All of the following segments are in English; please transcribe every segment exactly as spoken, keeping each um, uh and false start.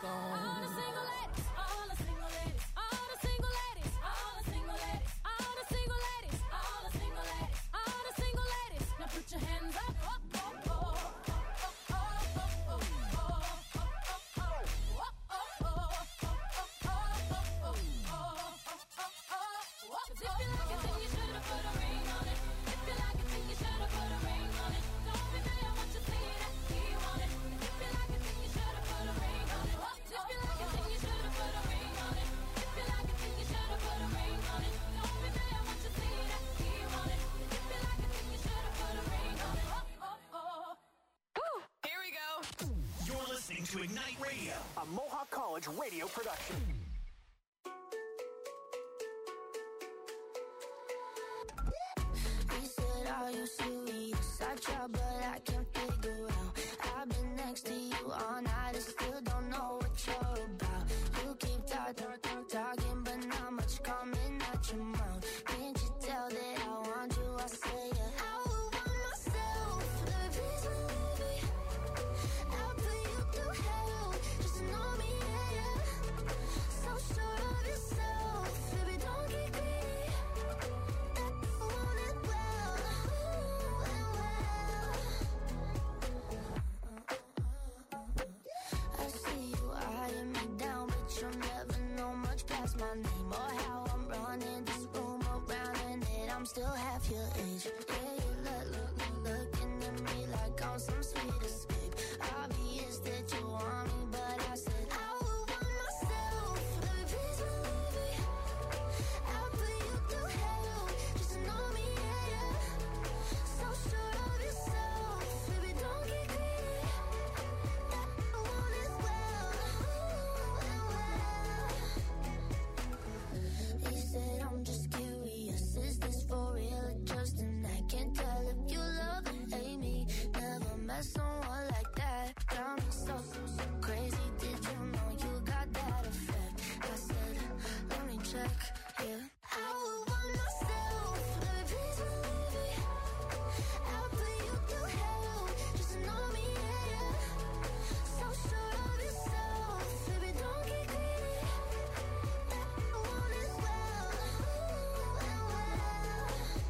gone. All the single ladies, all the single ladies, all the single ladies, all the single ladies, all the single ladies, all the single ladies, all the single ladies. Now put your hands up, oh, oh, oh. To Ignite Radio, a Mohawk College radio production. He said, are you serious? I tried, but I can't figure out. I've been next to you all night and still don't know what you're about. You keep talking, talking, but not much coming out your mouth. Can't you tell that I want you? I say, yeah. I would want myself, baby, please believe me. I'll put you through hell, just to know me, yeah, yeah. So sure of yourself, baby, don't get greedy. I want it well, well, well. I see you eyeing me down, but you'll never know much past my name or how I'm running this room around and that I'm still half your age. Yeah, you look, look, look, looking at me like I'm some sweet escape. Obvious that you want me, but I said I would want myself. Baby, please believe me. I'll put you through hell, just to know me, yeah, yeah. So sure of yourself, baby, don't get greedy. I want it well, well, well. He said, I'm just curious, is this for real or just an act? Can't tell if you love or hate me. Never met someone like that. Got me so, so crazy. Did you know you got that effect? I said, let me check, yeah. I would want myself, baby, please believe me. I'll put you through hell, just to know me, yeah, yeah. So sure of yourself, baby, don't get greedy. I want it well, well, well.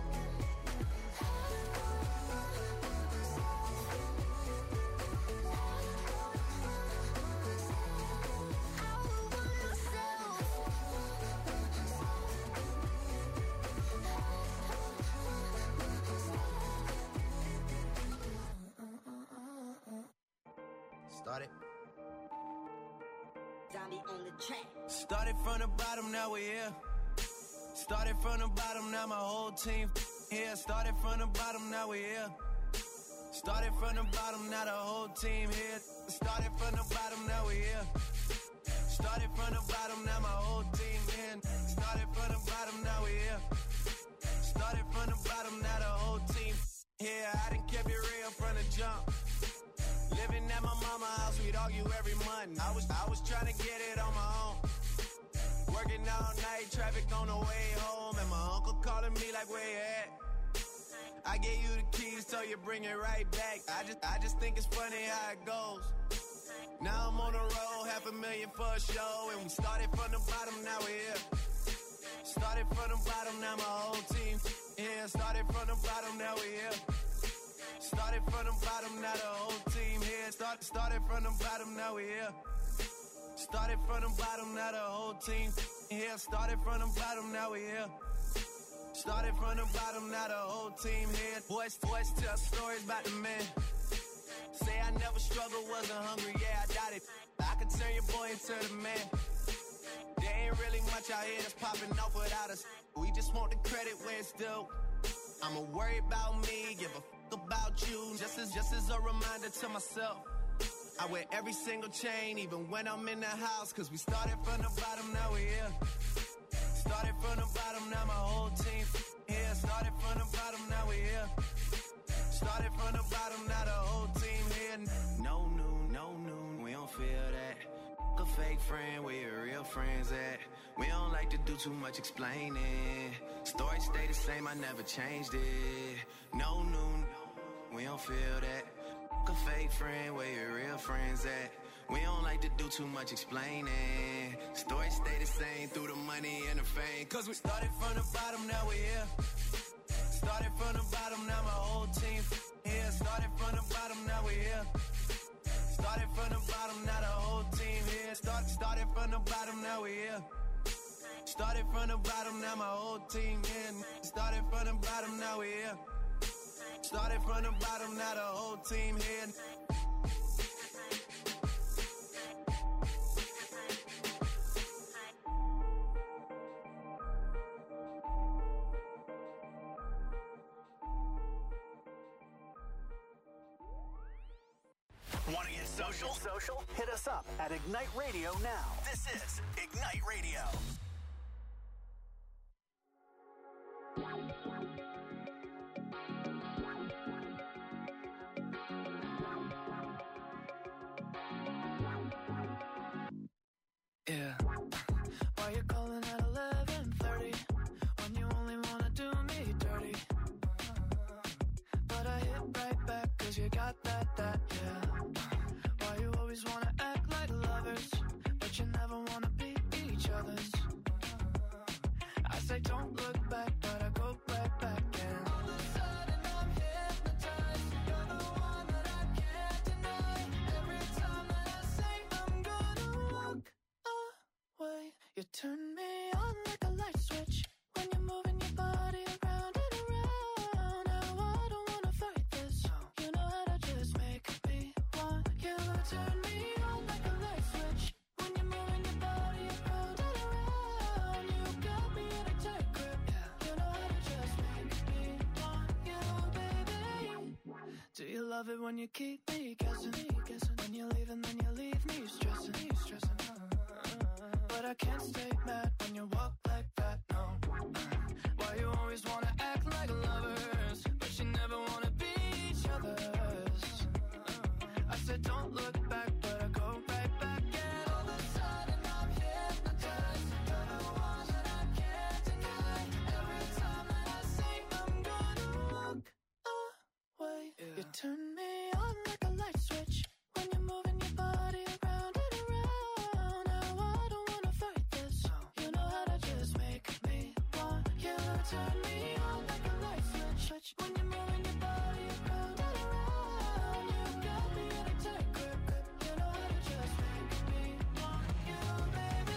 I would want myself. Started. Zombie on the track. Started from the bottom, now we're here. Started from the bottom, now my whole team here. Started from the bottom, now we're here. Started from the bottom, now the whole team here. Started from the bottom, now we're here. Started from the bottom, now my whole team here. Started from the bottom, now we're here. Started from the bottom, now the whole team here. I done kept it real from the jump. Living at my mama's house, we'd argue every month. I was I was trying to get it on my own. Working all night, traffic on the way home, and my uncle calling me like, where you at? I gave you the keys, so you bring it right back. I just I just think it's funny how it goes. Now I'm on the road, half a million for a show, and we started from the bottom, now we're here. Started from the bottom, now my whole team here. Started from the bottom, now we're here. Started from the bottom, now the whole team here. Start, started from the bottom, now we're here. Started from the bottom, now the whole team here. Started from the bottom, now we're here. Started from the bottom, now the whole team here. Boys, boys tell stories about the man. Say I never struggled, wasn't hungry, yeah, I doubt it. I could turn your boy into the man. There ain't really much out here that's popping off without us. We just want the credit where it's due. I'ma worry about me, give a f*** about you. Just as, just as a reminder to myself. I wear every single chain, even when I'm in the house. Cause we started from the bottom, now we're here. Started from the bottom, now my whole team here. Started from the bottom, now we're here. Started from the bottom, now the whole team here. No new, no new, we don't feel that. A fake friend, where your real friends at? We don't like to do too much explaining. Story stay the same, I never changed it. No new, we don't feel that. A fake friend, where your real friends at? We don't like to do too much explaining. Stories stay the same through the money and the fame. Cause we started from the bottom, now we're here. Started from the bottom, now my whole team here. Started from the bottom, now we're here. Started from the bottom, now the whole team here. Start, started from the bottom, now we're here. Started from the bottom, now my whole team here. Started from the bottom, now we're here. Started from the bottom, now the whole team here. Want to get social? Social? Hit us up at Ignite Radio now. This is Ignite Radio. Yeah. Why you calling at eleven thirty when you only wanna do me dirty? But I hit right back cause you got that, that, yeah. Why you always wanna act like lovers, but you never wanna be each other's? I say don't look back, but I go right back and all of a sudden I'm hypnotized. You're the one that I can't deny. Every time that I say I'm gonna walk away, you turn me on like a light switch when you're moving your body around and around. Now I don't wanna fight this. You know how to just make me want you. Turn me on like a light switch when you're moving your body around and around. You got me in a tight grip. You know how to just make me want you, baby. Do you love it when you keep me guessing? When you leave and then you leave me stressing, stressing. But I can't stay mad when you walk like that, no. Why you always wanna act like lovers, but you never wanna be each other's? I said don't look back, but I go right back. And all of a sudden I'm hypnotized. You're the one that I can't deny. Every time that I say I'm gonna walk away, yeah. You turn me on like a light switch when you're moving your body around and around. Now I don't wanna fight this. You know how to just make me want you. Turn me on like a light switch, switch when you're moving your body around and around. You got me in a tight grip, grip. You know how to just make me want you, baby.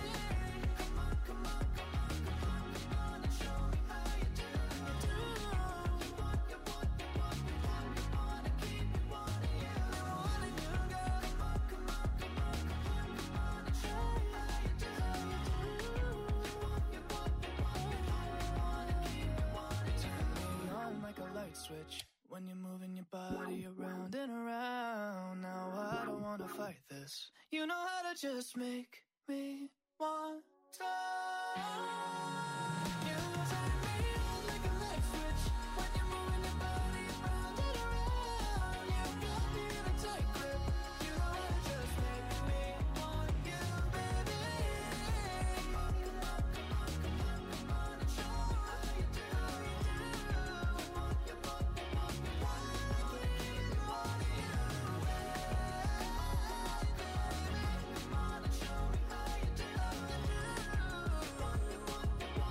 Come on, come on, come on, come on, come on and show me how you do. You want, you want, you want, you want, you wanna keep me wanting you. Wanting you, girl. Come on, come on, come on, come on, come on and show me how you do. You want, you want, you want, you want, you wanna keep me wanting you. Turn me on like a light switch when you're moving your body around and around. Now I don't wanna fight this. You know how to just make me want to. You turn me on like a light switch when you're moving your body around and around. You got me in a tight grip. You know how to just make me want you, baby. Come on, come on, come on, come on, come on and show me how you do. You want, you want, you want, you want, you wanna keep me wanting you. Come on and show me how you do. You want, you want, you want.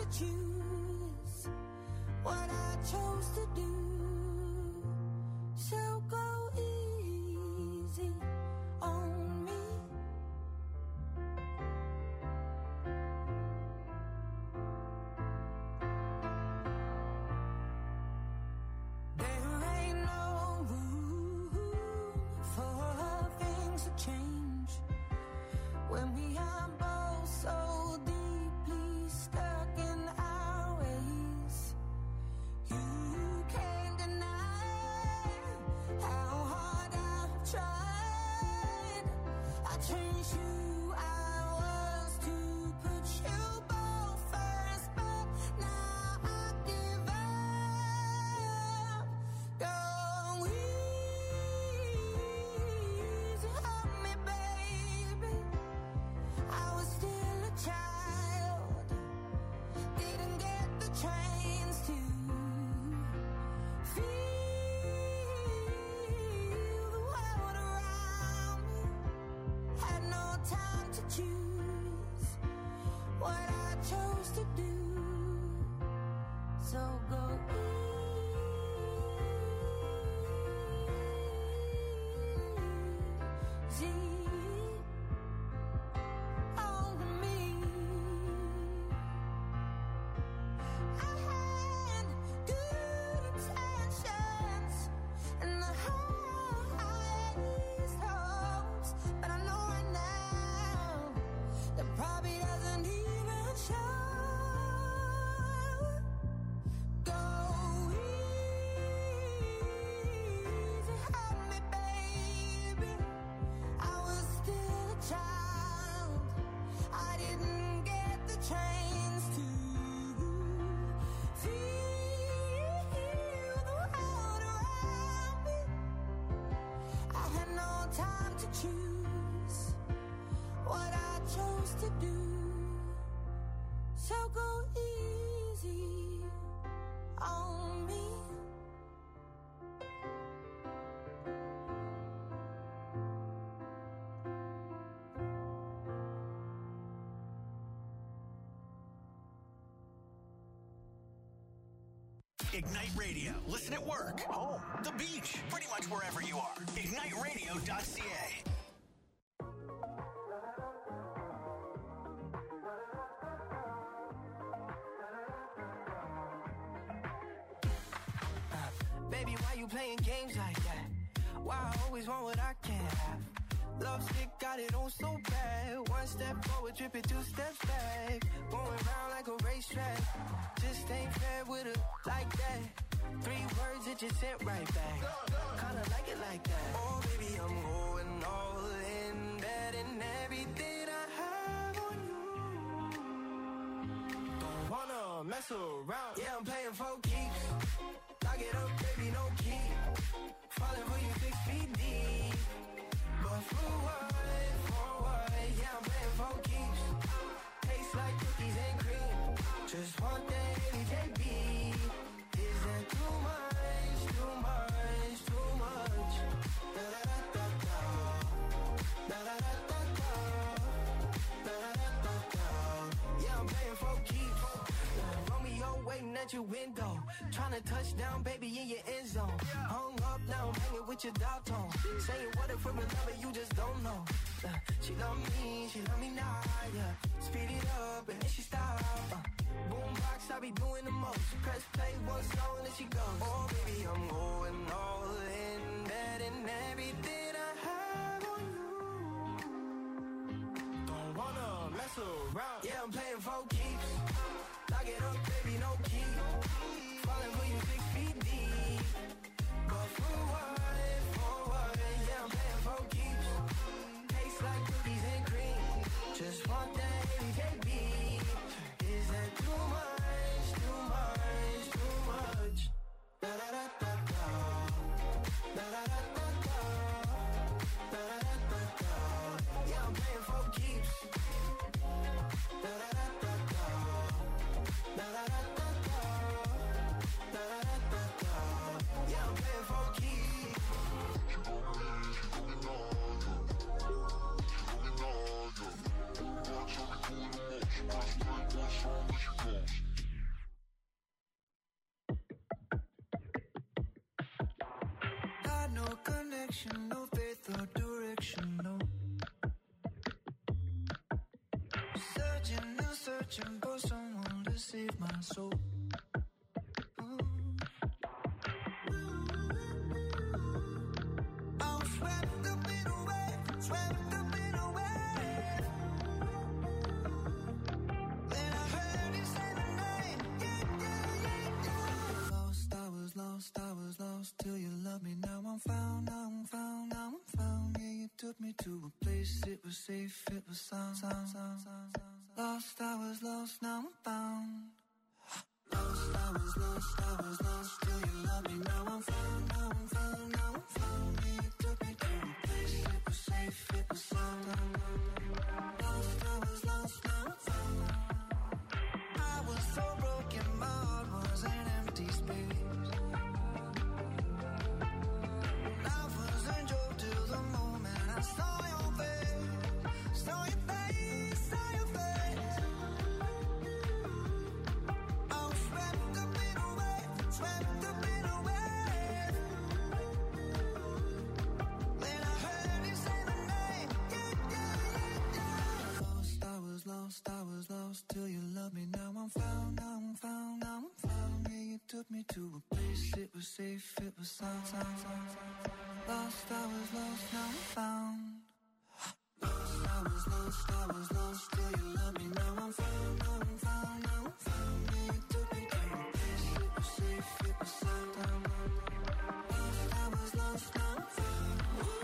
choose what I chose to do. So go easy on me. There ain't no room for things to change when we are both so deeply stuck in our ways. You can't deny how hard I've tried. I changed who I was to put you both first, but now I give up. Go easy on me, baby. I was still a child, didn't get the chance to feel the world around me. Had no time to choose what I chose to do. So go easy on me. I had good intentions and the highest hopes, but I know right now that probably doesn't even show. Go easy on me, baby. I was still a child. I didn't get the chance to feel the world around me. I had no time to choose what I chose to do. So go easy on me. Ignite Radio. Listen at work, home, the beach, pretty much wherever you are. ignite radio dot c a. Baby, why you playing games like that? Why I always want what I can't have? Love stick got it on so bad. One step forward, tripping two steps back. Going round like a racetrack. Just ain't fair with her like that. Three words that you sent right back. Kinda like it like that. Oh, baby, I'm going all in. Betting everything I have on you. Don't wanna mess around. Yeah, I'm playing for keeps. Lock it up, baby, no key. Falling for you six feet deep. But for what, for what? Yeah, I'm playing for keeps. Tastes like cookies and cream. Just one thing, J B. Is that too much, too much, too much? Da da da da da. Da da da da da. Da da da da da. Yeah, I'm playing for keeps. Romeo waiting at your window. Tryna touch down, baby, in your end zone. Hung up, now I'm hanging with your dog tone. Saying what if from a lover you just don't know. Uh, she love me, she love me now, yeah. Speed it up and then she stop. Uh, boombox, I be doing the most. Press play one song and she goes. Oh, baby, I'm going all in. Betting everything I have on you. Don't wanna mess around. Yeah, I'm playing for keeps. Lock it up, baby, no key. Falling for you six feet deep. But for what, for what? Yeah, I'm playing for keeps. Tastes like cookies and cream. Just one thing, J B. Is that too much, too much, too much? Da da da da da. Da da da da da. Da da da da da. Yeah, I'm playing for keeps. Da da da da da. connection, no faith or direction, no. Searching and searching for someone to save my soul. I'm swept up in a wave, swept up in a wave. Then I heard you say my name, yeah, yeah, yeah, yeah. Lost, I was lost, I was lost till you loved me. Now I'm found, now I'm found, now I'm found. Yeah, you took me to a place, it was safe, it was sound, sound, sound, sound, sound. Lost, I was lost, now I'm found. Lost, I was lost, I was lost till you loved me. Now I'm found, now I'm found, now I'm found. Yeah, you took me to a place, it was safe, it was sound. Lost, I was lost, now I'm found. I was so broken, my heart was an empty space. Life was a joke till the moment I saw your face, saw your face, saw your face. I was swept up in a wave, swept up in a wave. Then I heard you say my name, yeah, yeah, yeah, yeah. Lost, I was lost, I was lost till you loved me. Now I'm found, now I'm found, now I'm found. Yeah, you took me to a place, it was safe, it was sound, sound, sound, sound. Lost, I was lost, now I'm found. Lost, I was lost, I was lost till you loved me. Now I'm found, now I'm found, now I'm found. Yeah, you took me to a place, it was safe, it was sound, sound. Lost, I was lost, now I'm found.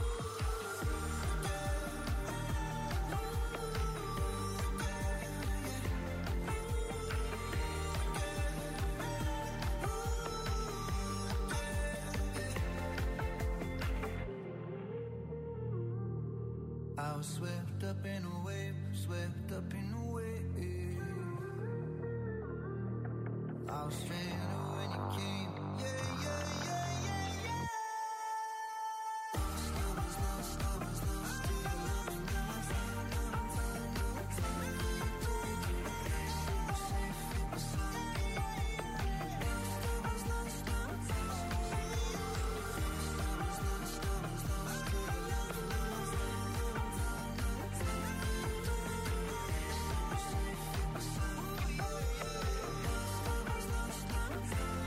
I was swept up in a wave, swept up in a wave. I was stranded when you came, yeah, yeah, yeah, yeah, yeah. Lost, I was lost, I was lost till you loved me. Now I'm found, now I'm found, now I'm found. Yeah, you took me to a place, it was safe, it was sound. Lost, I was lost, now I'm found. Lost, I was lost, I was lost till you loved me. Now I'm found, now I'm found, now I'm found. Yeah, you took me to a place, it was safe, it was sound. Lost, I was lost, now I'm found.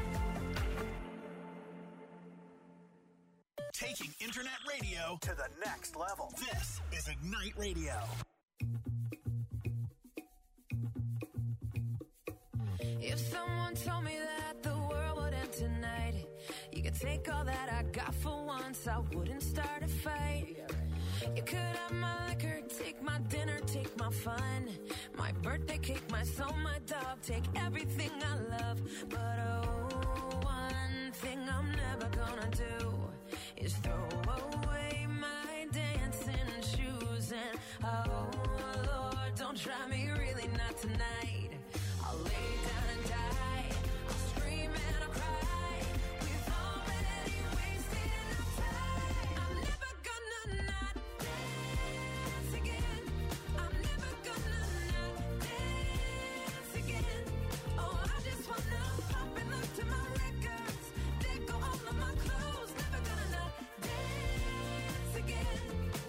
Taking internet radio to the next level. This is Ignite Radio. If someone told me that the world would end tonight, you could take all that I got for once, I wouldn't start a fight. You could have my liquor, take my dinner, take my fun, my birthday cake, my soul, my dog, take everything I love. But oh, one thing I'm never gonna do is throw away my dancing shoes. And oh Lord, don't try me, really not tonight. I'll lay down and die, I'll scream and I'll cry. We've already wasted our time. I'm never gonna not dance again. I'm never gonna not dance again. Oh, I just wanna pop and look to my records, let go all of my clothes. Never gonna not dance again.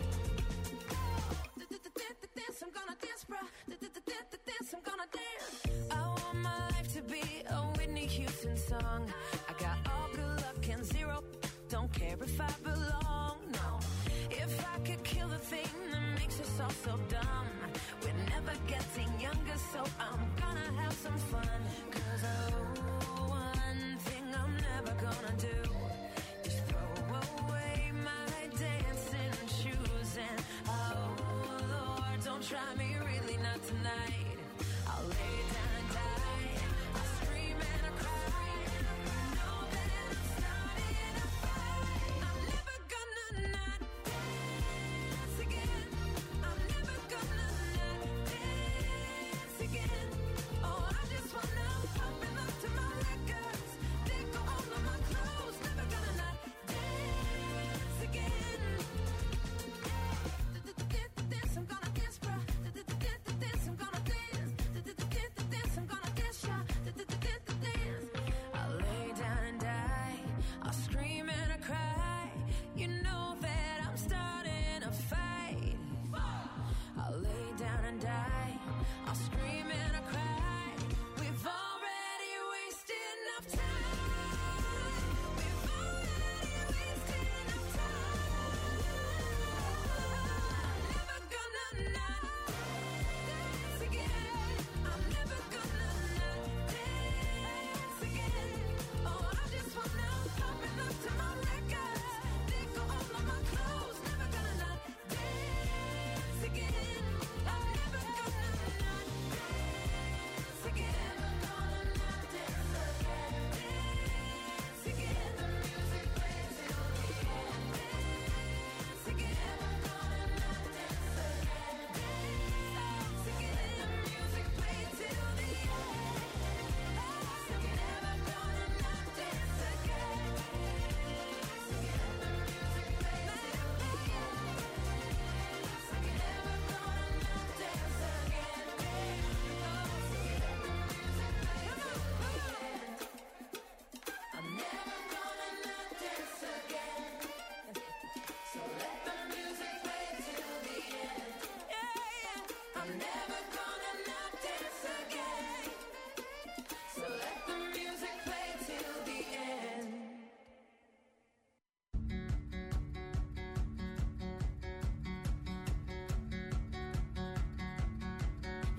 Dance, I'm gonna dance, bro. Dance, I'm gonna dance. I want my life to be a Whitney Houston song. I got all good luck and zero, don't care if I belong, no. If I could kill the thing that makes us all so dumb, we're never getting younger, so I'm gonna have some fun. Cause oh, one thing I'm never gonna do is throw away my dancing shoes. And oh Lord, don't try me, really not tonight. I'll lay down and die, I'll scream and I'll cry. Know that I'm starting a fight. I'm never gonna not dance again. I'm never gonna not dance again. Oh, I just wanna pop and look to my records, let go all of my clothes. Never gonna not dance again. Dance, I'm gonna dance, bro. Dance, I'm gonna dance.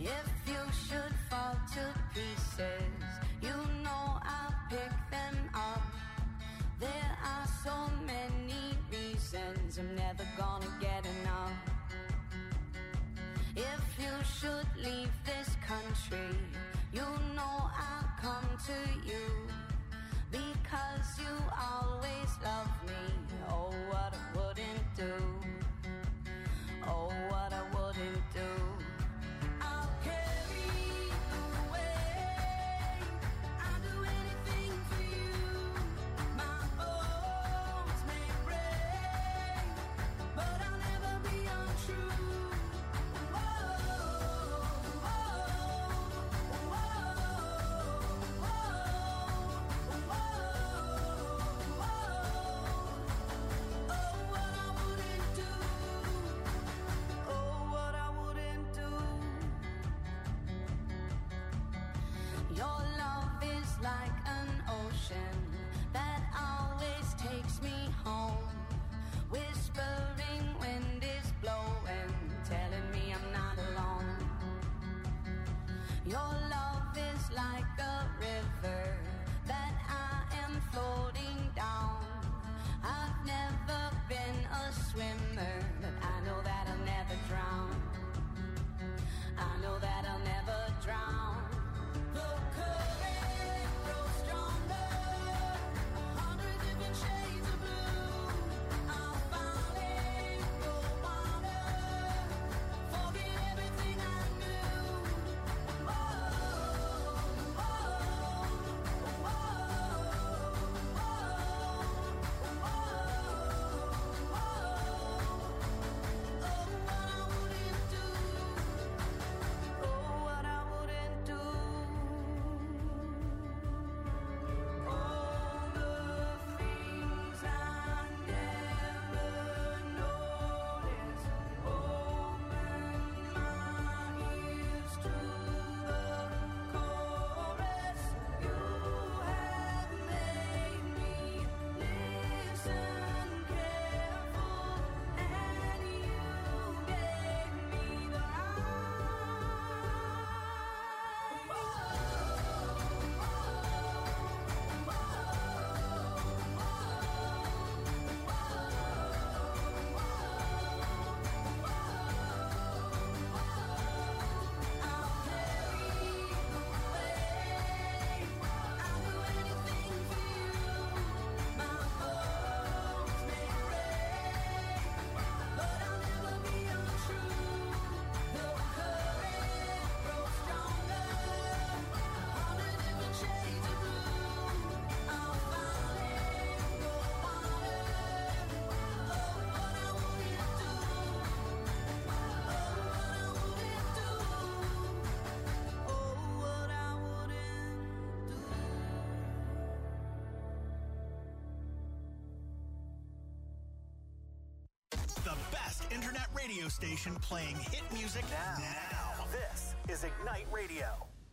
If you should fall to pieces, you know I'll pick them up. There are so many reasons I'm never gonna get enough. If you should leave this country, you know I'll come to you, because you always love me. Oh, what I wouldn't do. Oh, what I wouldn't do. I'll carry you away. I'll do anything for you. My bones may break, but I'll never be untrue. Your love is like an ocean that always takes me home. Whispering wind is blowing, telling me I'm not alone. Your love is like a river that I am floating down. I've never been a swimmer, but I know that I'll never drown. I know that I'll never drown. The current grows stronger, a hundred different shades of blue. I'll finally go wider, forget everything I knew. Oh, oh, oh, oh, oh, oh, what I wouldn't do. Oh, what I wouldn't do. All the things I never noticed. Open my ears to the chorus. You have made me listen careful, and you gave me the The best internet radio station playing hit music now. now. This is Ignite Radio.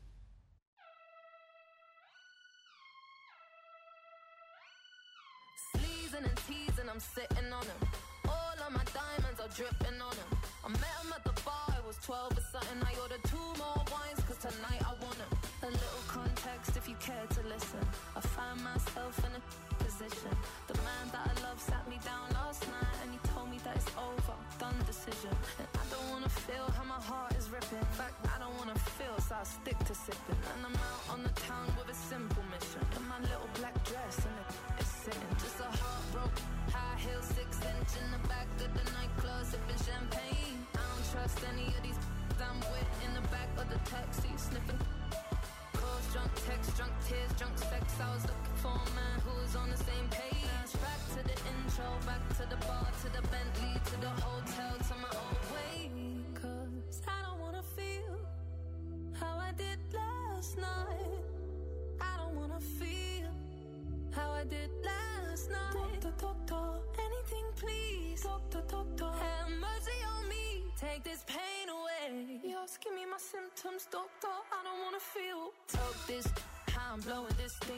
Sleazing and teasing, I'm sitting on him. All of my diamonds are dripping on him. I met him at the bar, I was twelve or something. I ordered two more wines, cause tonight I want him. A little context if you care to listen. I find myself in a position. The man that I love sat me down last night and he told me that it's over, done decision. And I don't wanna feel how my heart is ripping. In fact, I don't wanna feel, so I stick to sipping. And I'm out on the town with a simple mission. In my little black dress and it's sitting. Just a heartbroken, high heel, six inch in the back of the nightclub, sipping champagne. I don't trust any of these I'm with in the back of the taxi, sniffing. Calls, drunk text, drunk tears, drunk sex. I was looking for a man who was on the same page. Back to the intro, back to the bar, to the Bentley, to the hotel, to my own way. Cause I don't wanna feel how I did last night. I don't wanna feel how I did last night. Doctor, doctor, anything please. Doctor, doctor, have mercy on me. Take this pain away. You're asking me my symptoms, doctor. I don't wanna feel. Talk this, how I'm blowing this thing.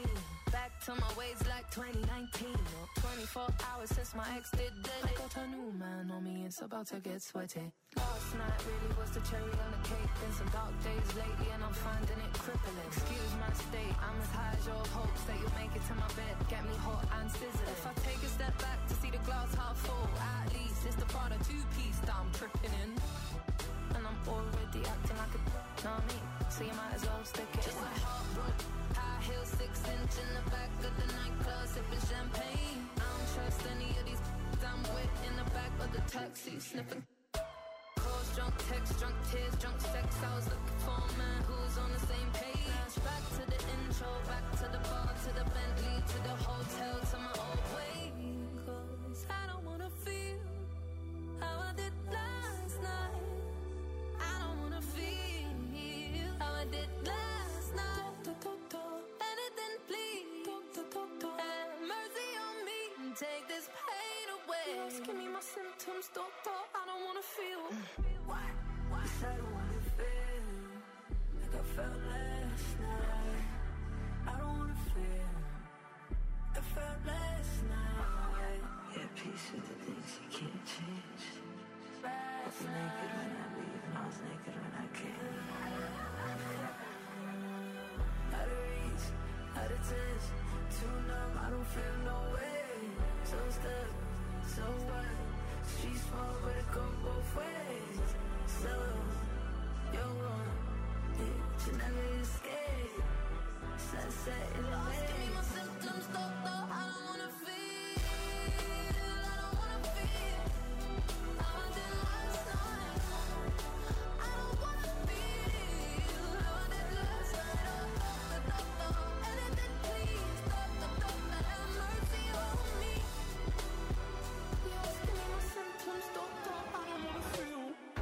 Back to my ways like twenty nineteen. Or twenty-four hours since my ex did dead. I got a new man on me, it's about to get sweaty. Last night really was the cherry on the cake. Been some dark days lately and I'm finding it crippling. Excuse my state, I'm as high as your hopes that you'll make it to my bed. Get me hot and sizzling. If I take a step back to see the glass half full, at least it's the Prada two-piece that I'm tripping in. And I'm already acting like a know me, so you might as well stick it. Just like heartbroken, high heels, six inch in the back of the nightclub, sipping champagne. I don't trust any of these I'm with in the back of the taxi, sniffing. Calls, drunk text, drunk tears, drunk sex. I was looking for a man who's on the same page. Back to the intro, back to the bar, to the Bentley, to the hotel, to my old way. 'Cause I don't wanna feel how I did last night. I don't wanna feel how I did last night. Anything, please. Have mercy on me and take this pain away. Just give me my symptoms, doctor. I don't wanna feel. Why? Why? 'Cause I don't wanna feel like I felt last night. I don't wanna feel like I felt last night. Yeah, peace with the things you can't change. I was naked when I leave and I was naked when I came. Out of reach, out of touch, too numb, I don't feel no way. So stuck, so what? Streets small, but it go both ways. So, you're wrong, yeah, you never escape. Sunset in the way. Give me my symptoms, doctor. I don't wanna feel. I don't wanna feel how I did last night. I don't wanna feel how I did last night. Oh, doctor, doctor, anything, please. Doctor, doctor, have mercy on me. Just give me my symptoms, doctor. I don't wanna feel.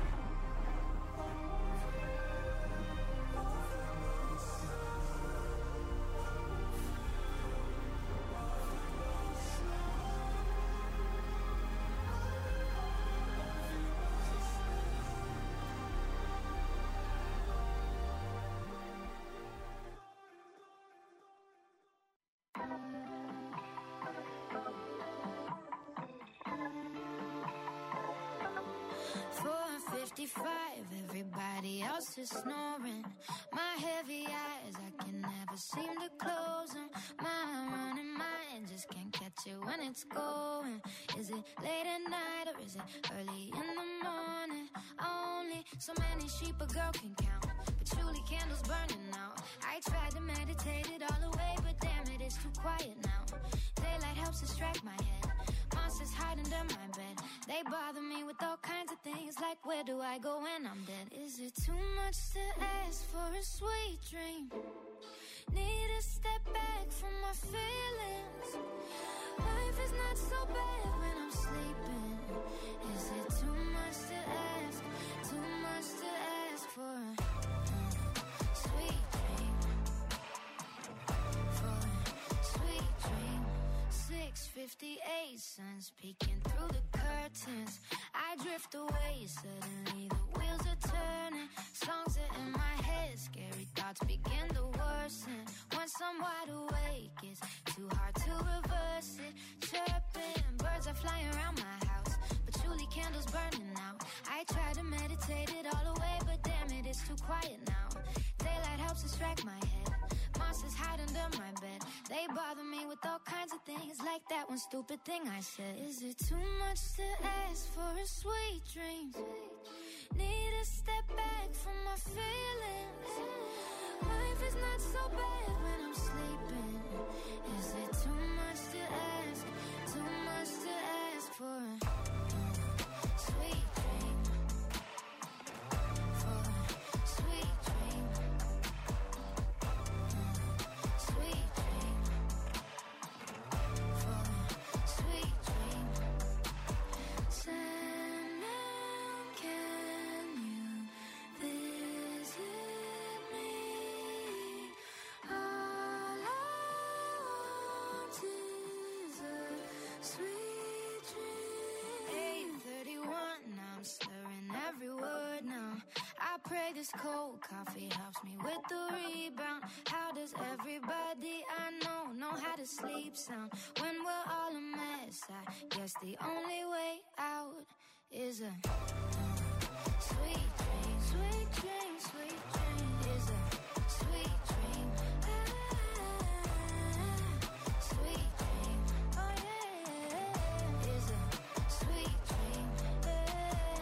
four fifty-five, everybody else is snoring. My heavy eyes, I can never seem to close them. My running mind just can't catch it when it's going. Is it late at night or is it early in the morning? Only so many sheep a girl can count, but truly candles burning out. I tried to meditate it all away, but damn it, it's too quiet now. Daylight helps distract my head. Monsters hide under my bed. They bother me with all kinds of things, like where do I go when I'm dead? Is it too much to ask for a sweet dream? Need to step back from my feelings. Life is not so bad when I'm sleeping. Is it too much to ask? Too much to ask for a uh, sweet dream? For a sweet dream. six fifty-eight, sun's peeking through the curtains. I drift away, suddenly the wheels are turning. Songs are in my head, scary thoughts begin to worsen. Once I'm wide awake, it's too hard to reverse it. Chirping, birds are flying around my house, but truly candles burning out. I try to meditate it all away, but damn it, it's too quiet now. Daylight helps distract my head. Monsters hide under my bed. They bother me with all kinds of things, like that one stupid thing I said. Is it too much to ask for a sweet dream? Need to step back from my feelings. Life is not so bad when I'm sleeping. Is it too much to ask? Too much to ask for a uh, sweet dream? For a sweet dream. Sweet dream. For a sweet dream. Sandman, can you visit me? All I want is this cold coffee helps me with the rebound? How does everybody I know know how to sleep sound when we're all a mess? I guess the only way out is a sweet dream, sweet dream, sweet dream is a sweet dream. Ah, sweet dream, oh yeah, is a sweet dream. Yeah.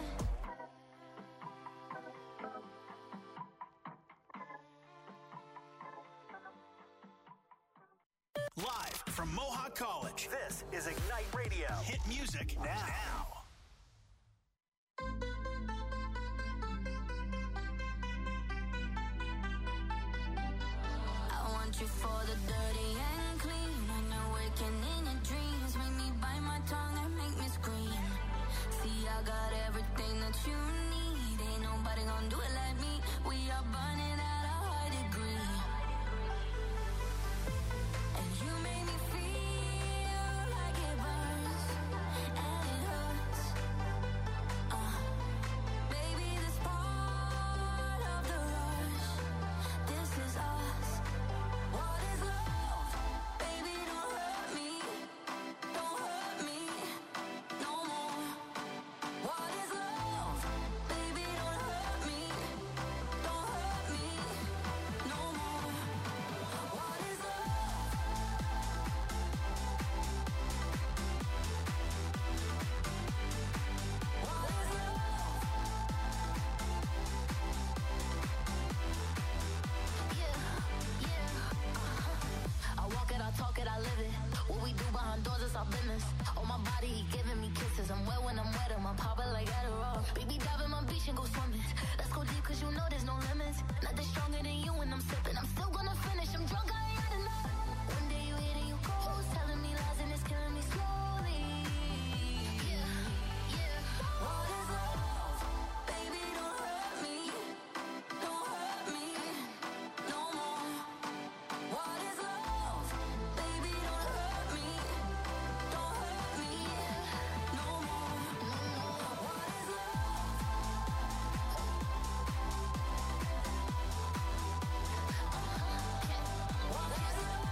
Live from Mohawk College, this is Ignite Radio. Hit music now. I want you for the dirty and clean. When you're waking in your dreams, make me bite my tongue and make me scream. See, I got everything that you need. Ain't nobody gonna do it like me. We are burning at a high degree. And you make me feel like it burns and it hurts. Uh, baby, this part of the rush. This is us. What is love? Baby, don't hurt me. Don't hurt me no more. What is love? Baby, don't hurt me. Don't hurt me no more. What is love? What is love? Yeah, yeah, uh-huh. I walk it, I talk it, I live it. What we do behind doors is our business. On my body, he giving me kisses. I'm wet when I'm wet, I'm popping like Adderall. Baby, dive in my beach and go swimming. Let's go deep, cause you know there's no limits. Nothing stronger than you when I'm sipping. I'm still gonna finish, I'm drunk, I ain't had enough. One day you hit and you close, telling me lies and it's killing me slowly. Yeah, yeah. What is love? Baby, don't hurt me. Don't hurt me no more. What is love? Baby, don't hurt me. Don't hurt me no more. What is love? What is love?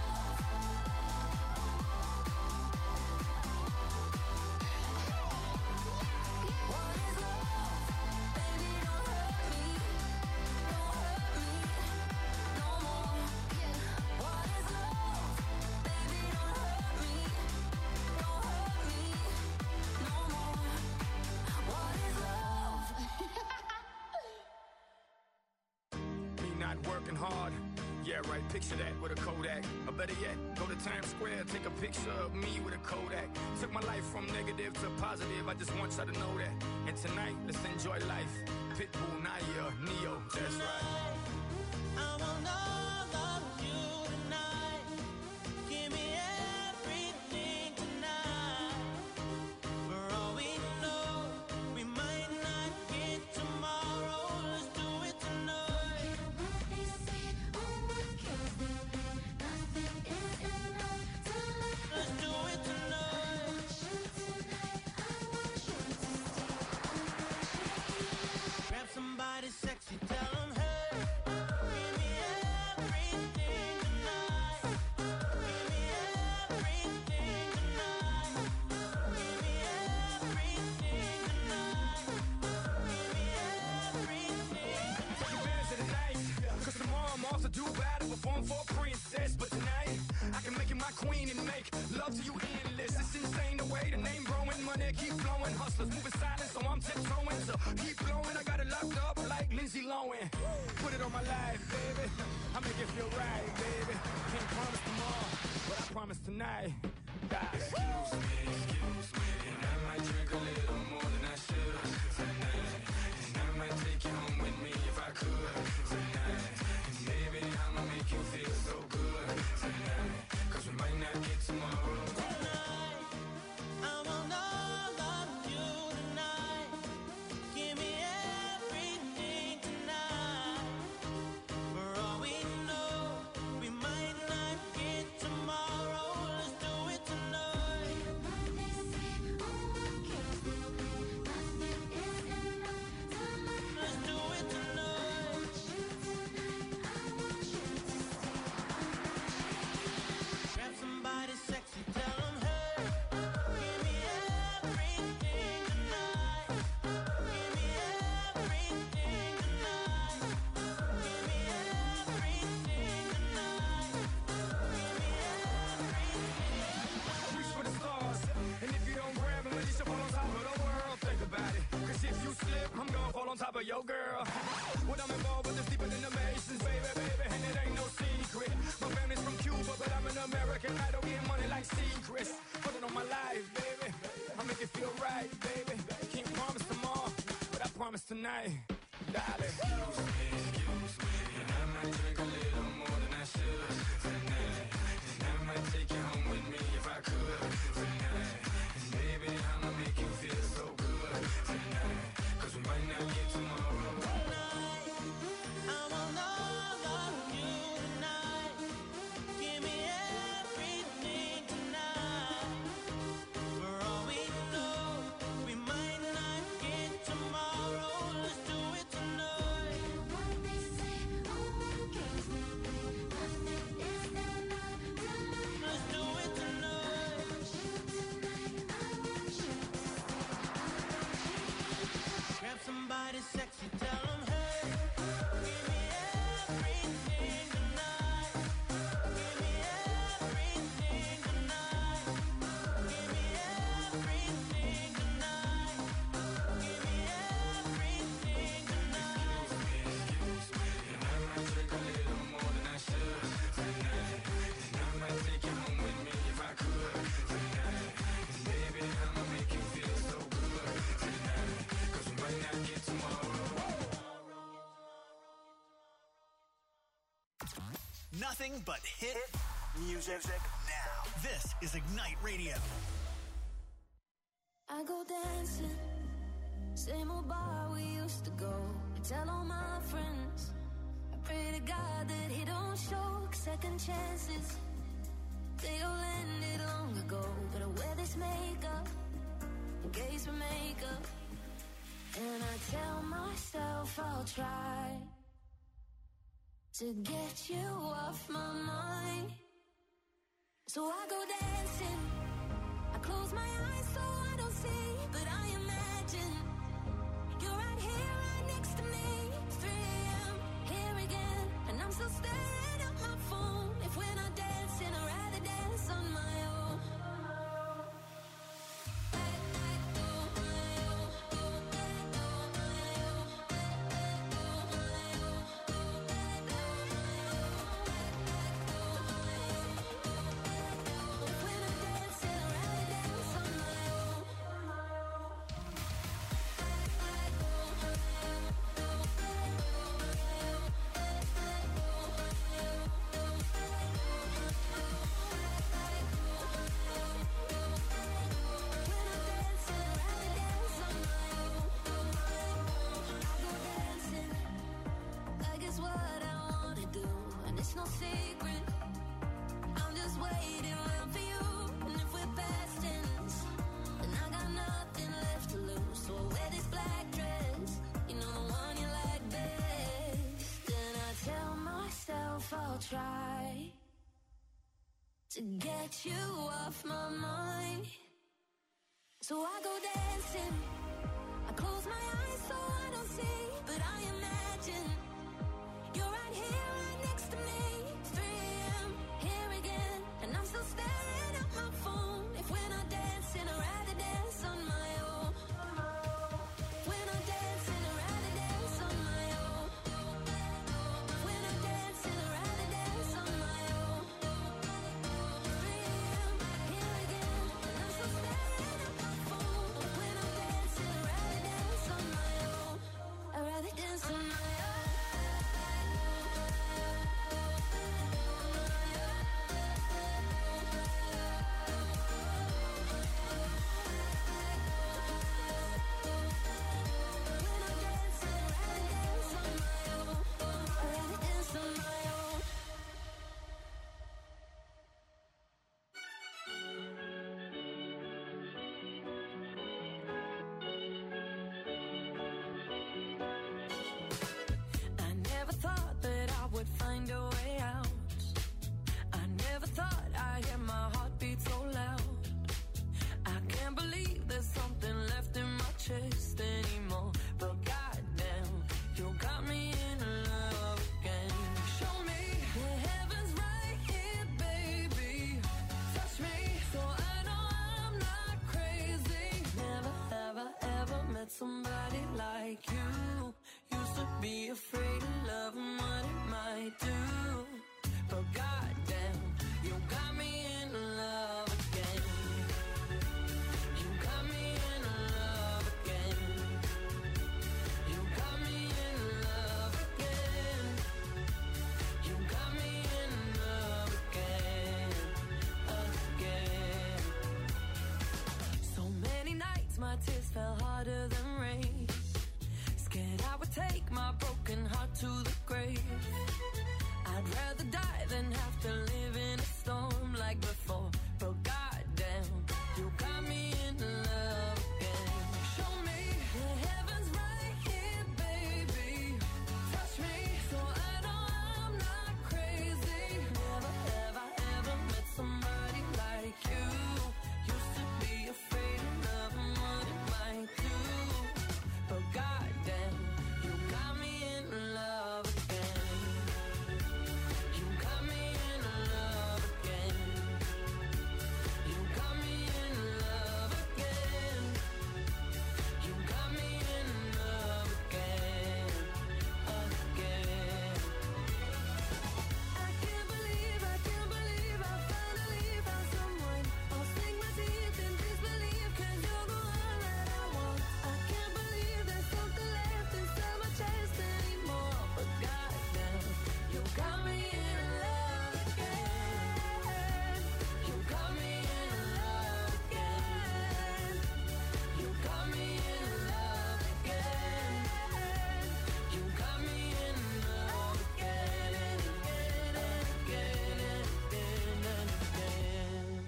What is love? Baby, don't hurt me. Don't hurt me no more. What is love? Baby, don't hurt me. Don't hurt me no more. What is love? Me not working hard. Yeah, right, picture that with a Kodak. Or better yet, go to Times Square, take a picture of me with a Kodak. Took my life from negative to positive, I just want y'all to know that. And tonight, let's enjoy life. Pitbull, Naya, Neo, that's right. I want all of you tonight. Give me everything tonight. For all we know, we might not get tomorrow. Let's do it tonight. Let's do it tonight. Grab somebody sexy, tell them, hey, give me everything tonight. Give me everything tonight. Give me everything tonight. Give me everything Take advantage of the night, cause tomorrow I'm off to do battle, perform for a princess. But tonight, I can make you my queen and make love to you endless. It's insane the way the name growing, money keep flowing. Hustlers moving silent, so I'm tiptoeing. So keep blowing, I got it locked up like Lindsay Lohan. Put it on my life, baby. I make it feel right, baby. Can't promise tomorrow, but I promise tonight. Die. Excuse me, excuse me, and I might drink a little more than I should tonight. And I might take you home with me if I could tonight. And baby, I'ma make you feel so good tonight. Cause we might not get tomorrow. tonight. I want all of you tonight. Give me everything tonight. For all we know, we might not get tomorrow. Let's do it tonight. on top of your girl. What I'm involved with is deeper than the Masons, baby, baby, and it ain't no secret. My family's from Cuba, but I'm an American. I don't get money like secrets. Put it on my life, baby. I make it feel right, baby. Can't promise tomorrow, but I promise tonight, darling. Excuse me, excuse me, and I might drink a little more than I should tonight. And I might take you home with me if I could tonight. And baby, I'ma make you feel so good tonight. Cause we might not get tomorrow. Tonight, I want all of you tonight. Give me everything tonight. For all we know, we might not get tomorrow. Let's do it tonight. What they say, all my girls need me. Nothing is enough tonight. Let's do it tonight. I want you tonight. Grab somebody sexy, tell them, hey, give me everything tonight. Give me everything tonight. Give me everything tonight. Give me everything tonight. Excuse me, and I might drink a little more than I should tonight. And I might take you home with me if I could tonight. And baby, I'ma make you feel so good tonight. Cause we might not get tomorrow. Nothing but hit music now. This is Ignite Radio. I go dancing, same old bar we used to go. I tell all my friends, I pray to God that he don't show second chances. They all ended long ago, but I wear this makeup in case we make up. And I tell myself I'll try to get you off my mind. So I go dancing, I close my eyes so I don't see, but I imagine you're right here, right next to me. three a.m. here again, and I'm still staring at my phone. If we're not dancing, I'd rather dance on my own. It's no secret, I'm just waiting around for you. And if we're past tense, then I got nothing left to lose. So I wear this black dress, you know the one you like best. Then I tell myself I'll try to get you off my mind. So I go dancing, I close my eyes so I don't see, but I imagine you're right here, right next to me. three a.m. here again, and I'm still staring at my phone. If we're not dancing, I'd rather dance on my own. If we're not dancing, I'd rather dance on my own. If we're not dancing, I'd rather dance on my own. three a.m. here again, and I'm still staring at my phone. If we're not dancing, I'd rather dance on my own. I'd rather dance. tears fell harder than rain. Scared I would take my broken heart to the grave. I'd rather die than have to live in a storm like before. But goddamn, you got me in love again. Show me the heavens right here, baby. Touch me so I know I'm not crazy. Never have I ever met somebody like you. Used to be afraid of loving what it might do. But goddamn, you got me in love again. You got me in love again. You got me in love again. You got me in love again, again. I can't believe, I can't believe I finally found someone. I'll sink my teeth in disbelief, 'cause you're the one that I want. I can't believe there's something left inside my chest anymore. But goddamn, you got me in love again. You got me in love again. You got me in love again. You got me in love again and again and again and again and again.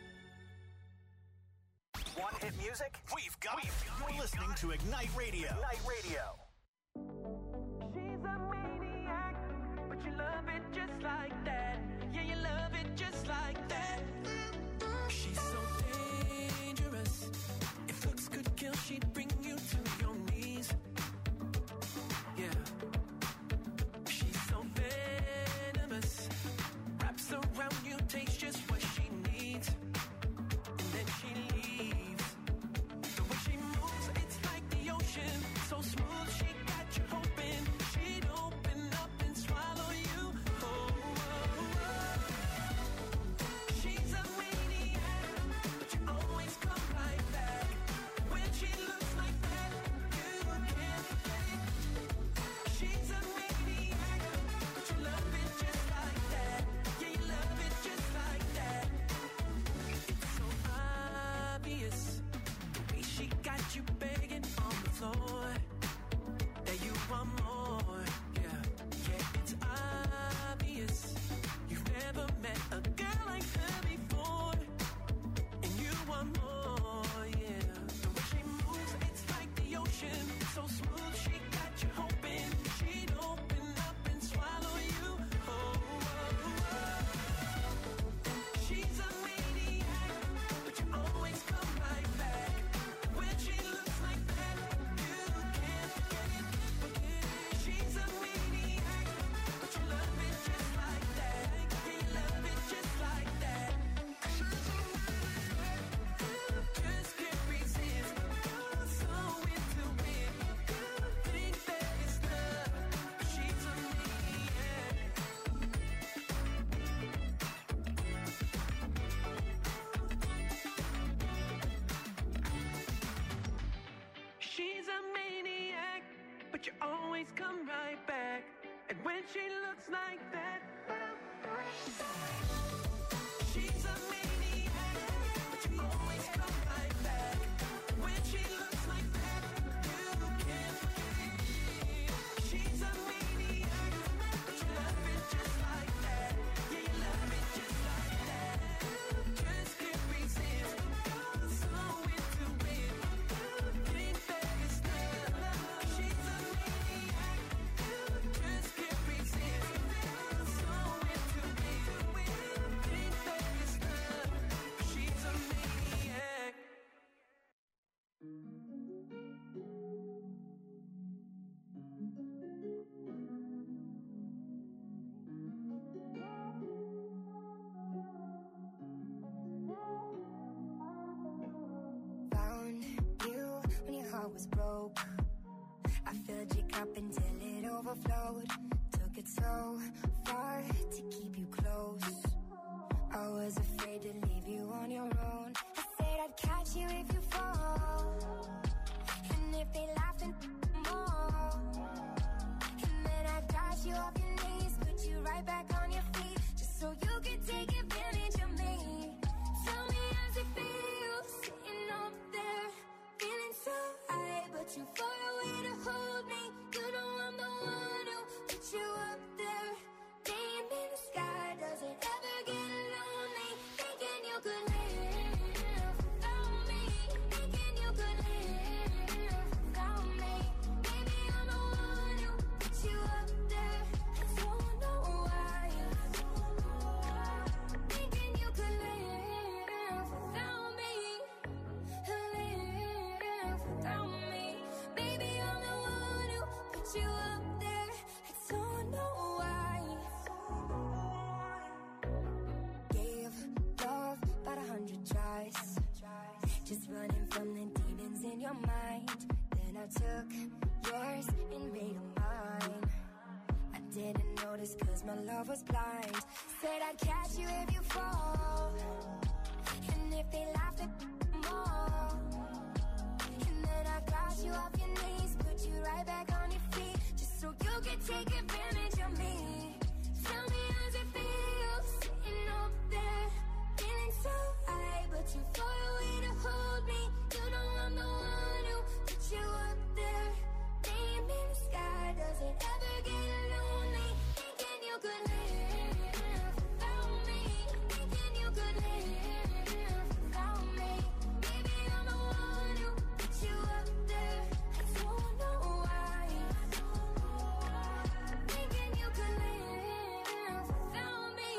Want hit music? We've got it. You're listening to Ignite Radio. Ignite Radio. She's a maniac, but you love it just like that. Yeah, you love it just like that. She's so dangerous. If looks could kill, she'd bring you to your knees. Yeah. She's so venomous. Wraps around you, takes just what she needs. And then she leaves. The way she moves, it's like the ocean. So smooth, she got you hoping she'd open up and swallow you. Oh, oh, oh. She's a maniac, but you always come right back. When she looks like that, you can't fake. She's a maniac, but you love it just like that. Yeah, you love it just like that. It's so obvious, the way she got you begging on the floor that you want more. Yeah, yeah, it's obvious. You've never met a girl like her before, and you want more. Yeah, the way she moves, it's like the ocean. So smooth, she got you hoping she'd open up and swallow you. Oh, oh, oh. She's a maniac, but you always come right back. When she looks like that, you can't forget it, forget it. She's a maniac, but you love it just like that. Yeah, you love it just like that. Just can't resist. You're so into it. You think that it's love, but she's a maniac. She's a maniac, but you always come right back. And when she looks like that, she's a maniac, but you always come right back. When she looks like that, you can't forget it. She's a maniac, but you love it just like that. Yeah, you love it just like that. Just can't resist. You're so into it. You think that it's love. She's a maniac. Just can't resist. You're so into it. You think that it's love. She's a maniac. Found you when your heart was broke. I filled your cup until it overflowed. Took it so far to keep you close. I was afraid to leave you on your own. I said I'd catch you if you fall. And if they laugh, then more. And then I got you off your knees, put you right back on your feet, just so you could take advantage of me. Tell me how's it feel, sitting up there, feeling just running from the demons in your mind. Then I took yours and made them mine. I didn't notice cause my love was blind. Said I'd catch you if you fall, and if they laugh at more. And then I got you off your knees, put you right back on your feet, just so you could take advantage of me. Tell me how's it feel, sitting up there, feeling so high, but too far away to hold me. You know I'm the one who put you up there, name in the sky. Does it ever get lonely? Thinking you could live without me, thinking you could live without me. Maybe I'm the one who put you up there, I don't know why. Thinking you could live without me,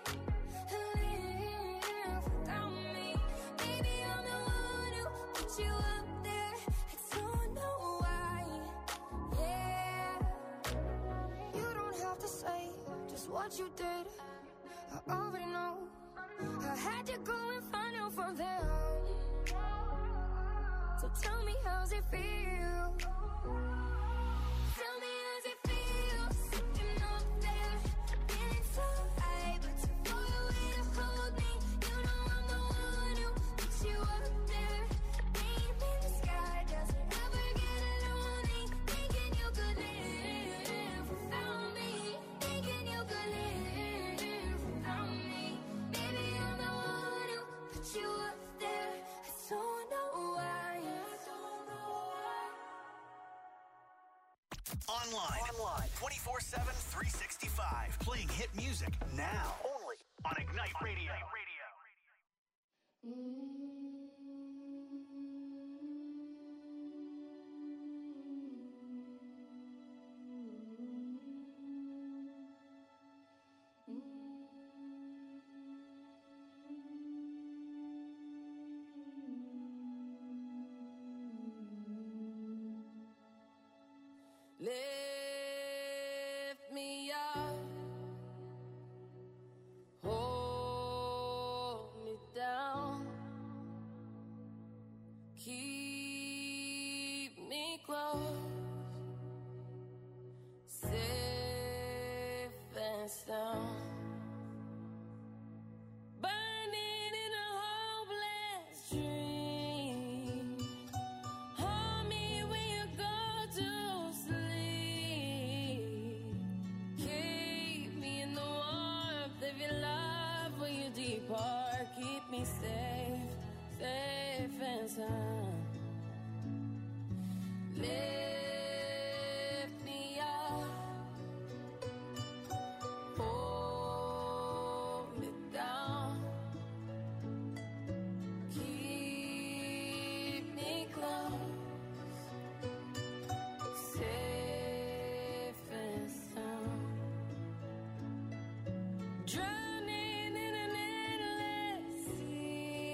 live without me. Maybe I'm the one who put you up there, I don't know why. Yeah, you don't have to say just what you did, I already know. I had to go and find out from them. So tell me how's it feel? Tell me how's it feel, sitting up there, feeling so high, but too far away to hold me. You know I'm the one who put you up there, name in the sky. Does it ever get lonely? Thinking you could live without me, thinking you could live without me. Maybe I'm the one who put you up there, I don't know why. Online. Online. twenty-four seven, three sixty-five. Playing hit music now. Only on Ignite Radio. Lift me up, hold me down, keep me close, safe and sound. Burning in a hopeless dream. Hold me when you go to sleep. Keep me in the warmth of your love when you depart. Keep me safe, safe and sound. Lift me up, hold me down, keep me close, safe and sound. Drowning in an endless sea.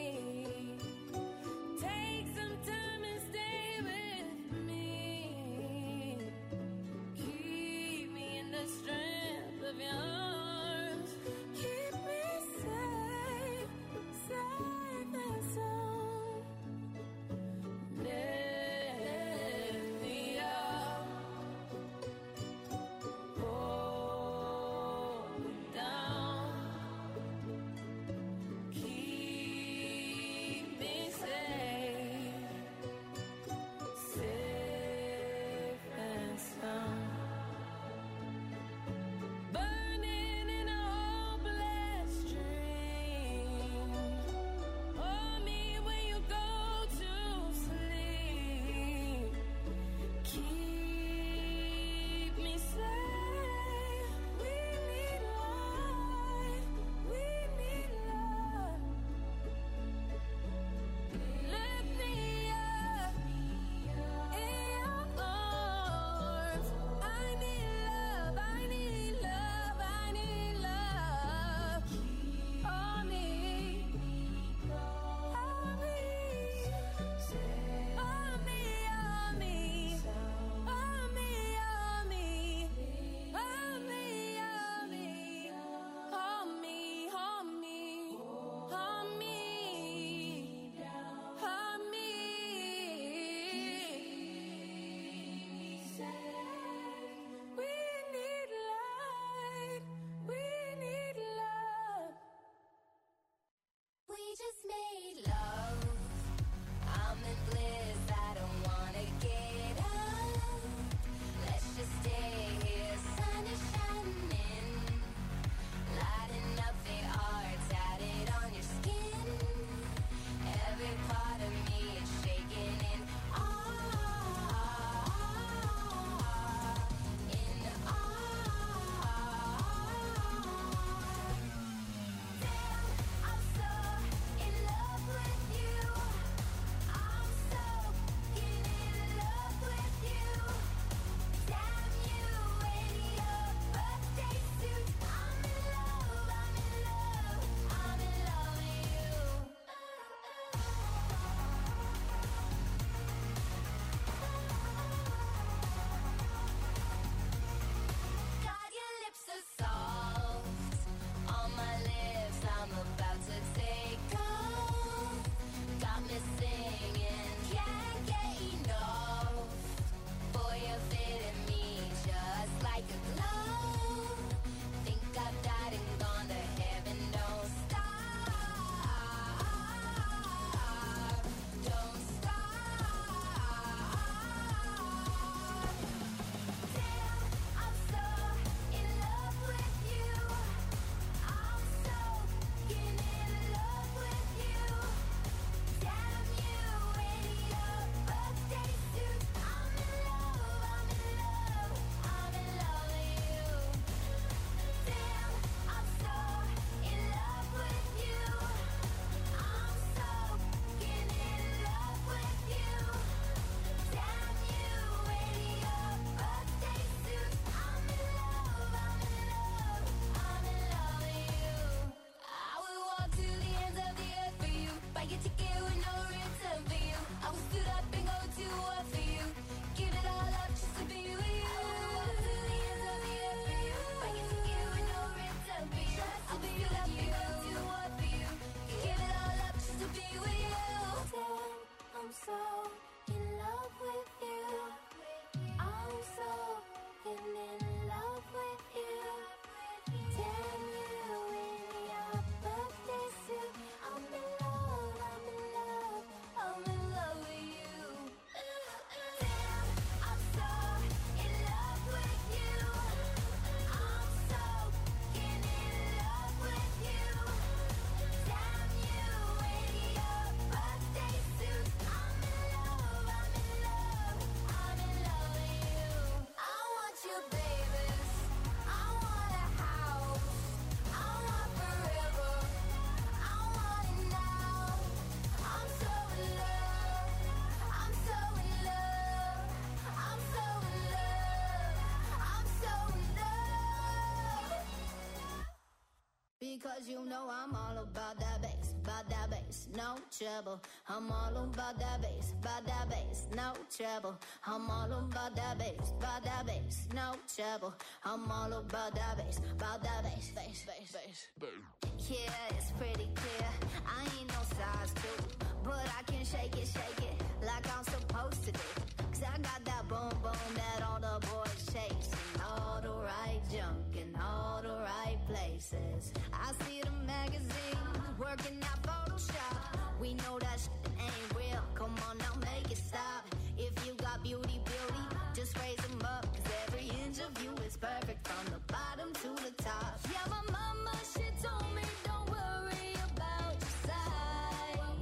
Because you know I'm all about that bass, about that bass, no trouble. I'm all about that bass, about that bass, no trouble. I'm all about that bass, about that bass, no trouble. I'm all about that bass, about that bass, bass, bass, bass. Yeah, it's pretty clear. I ain't no size two, but I can shake it, shake it like I'm supposed to do. Cause I got that boom boom that all the boys chase, and all the right junk in all the right places. I see the magazines working out Photoshop. We know that shit ain't real. Come on now, make it stop. If you got beauty, beauty, just raise them up. Cause every inch of you is perfect from the bottom to the top. Yeah, my mama, she told me don't worry about your size.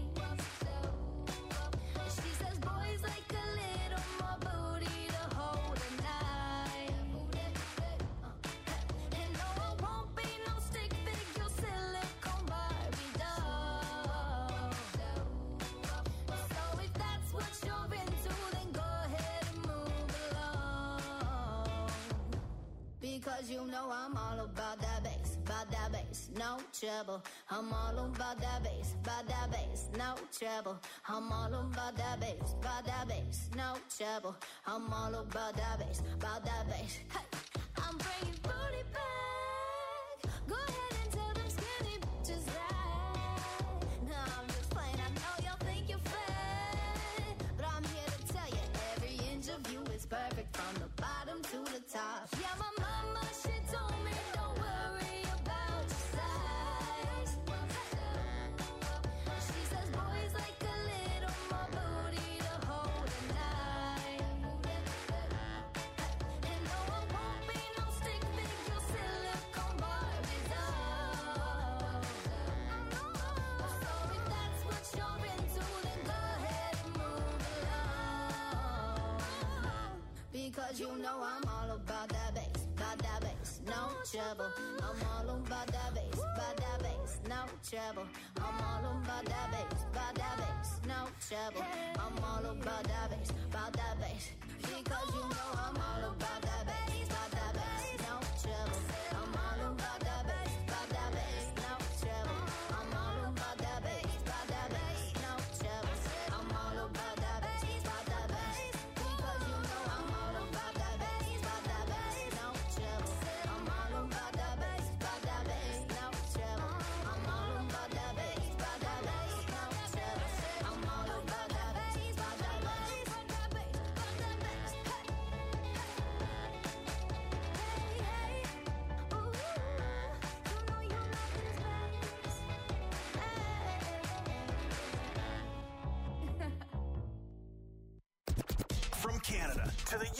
She says boys like a little more booty to hold a knife. And no, I won't be no stick figure silicone Barbie doll. So if that's what you're into, then go ahead and move along. Because you know I'm all about that bass, about that bass, no trouble. I'm all about that bass, about that bass, no trouble. I'm all about that bass, about that bass, no trouble. I'm all about that bass, about that bass. Hey, I'm bringing booty back. Go ahead and tell them skinny bitches that. No, I'm just playing. I know y'all think you're fat, but I'm here to tell you every inch of you is perfect from the bottom to the top. Yeah, my mama, she told me don't worry about your size. She says boys like a little more booty to hold a knife. And no, I won't be no stick figure silicone Barbie doll. So if that's what you're into, then go ahead and move along. Because you know I'm all about that bass, about that bass, no trouble. I'm all about that bass, about that bass, no trouble. I'm all about that bass, about that bass, no trouble. I'm all about that bass, about that bass. Because you know I'm all about that bass, about that bass, no trouble. I'm all about that bass, about that bass, no trouble. I'm all about that bass, about that bass, no trouble. I'm all about that bass, about that bass. Because you know I'm all about that bass, about that bass, no trouble. I'm all about that bass, about that bass, no trouble. I'm all about that bass, about that bass, no trouble. I'm all about that bass, about that bass, about that bass, about that bass. Hey, hey, ooh, you know you love this bass. Hey. From Canada to the